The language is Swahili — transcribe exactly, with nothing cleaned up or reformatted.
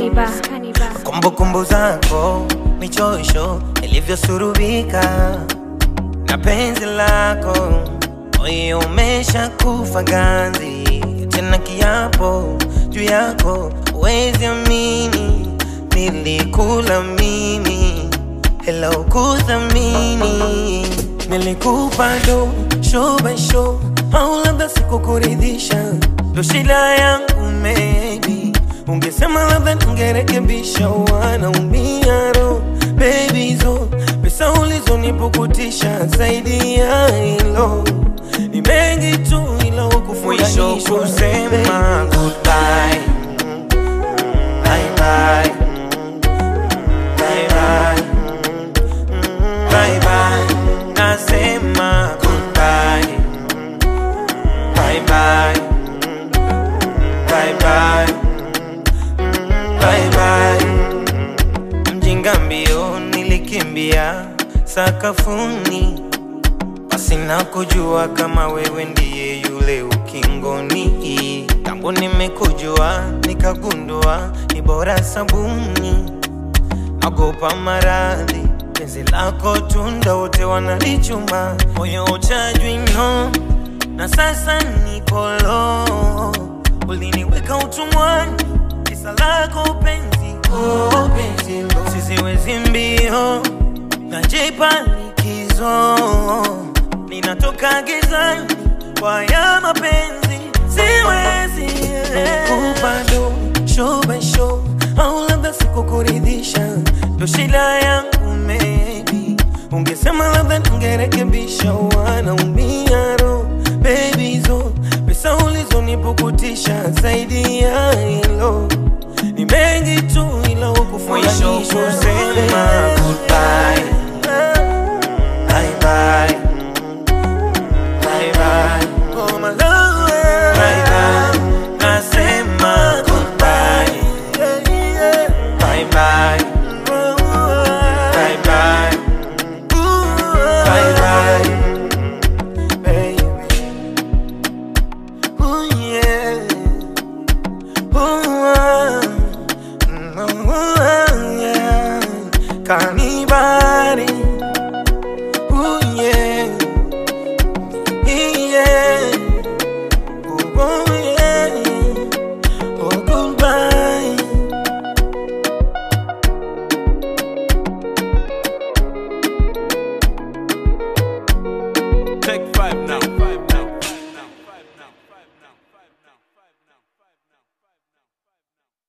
Kaniba. Kumbu kumbu zako michosho ilivyosurubika na penzi lako, moyo umesha kufa ganzi. Tena kiapo juu yako uwezi amini, nilikula mimi hello kuthamini. Nilikupa do show by show, au labda sikukuridhisha, ndo shida yangu maybe. Ungesema labda ningerekebisha, wanaumia roho baby zo. Pesa ulizonipukutisha zaidi ya hilo ni mengi tu, ila ukufurahisha. Mwisho kusema goodbye, bye bye, bye bye, bye bye. Nasema goodbye, bye bye, bye bye, bye bye. Mjinga mbio nilikimbia sakafuni, pasina kujua kama wewe ndiye yule ukingoni. Tangu nimekujua nikagundua ni bora sabuni, nagopa maradhi penzi lako tunda wote wanalichuma. Moyo uchajwi no, na sasa nikolo. Uliniweka utumwani kisa lako penzi, oh penzi lo. Sisiwezi mbio najipa likizo, ninatoka gizani kwa ya mapenzi siwezi. Nilikupa do show by show, au labda sikukuridhisha, ndo shida yangu maybe. Ungesema labda ningerekebisha, wanaumia roho baby zo. Pesa ulizonipukutisha zaidi ya hilo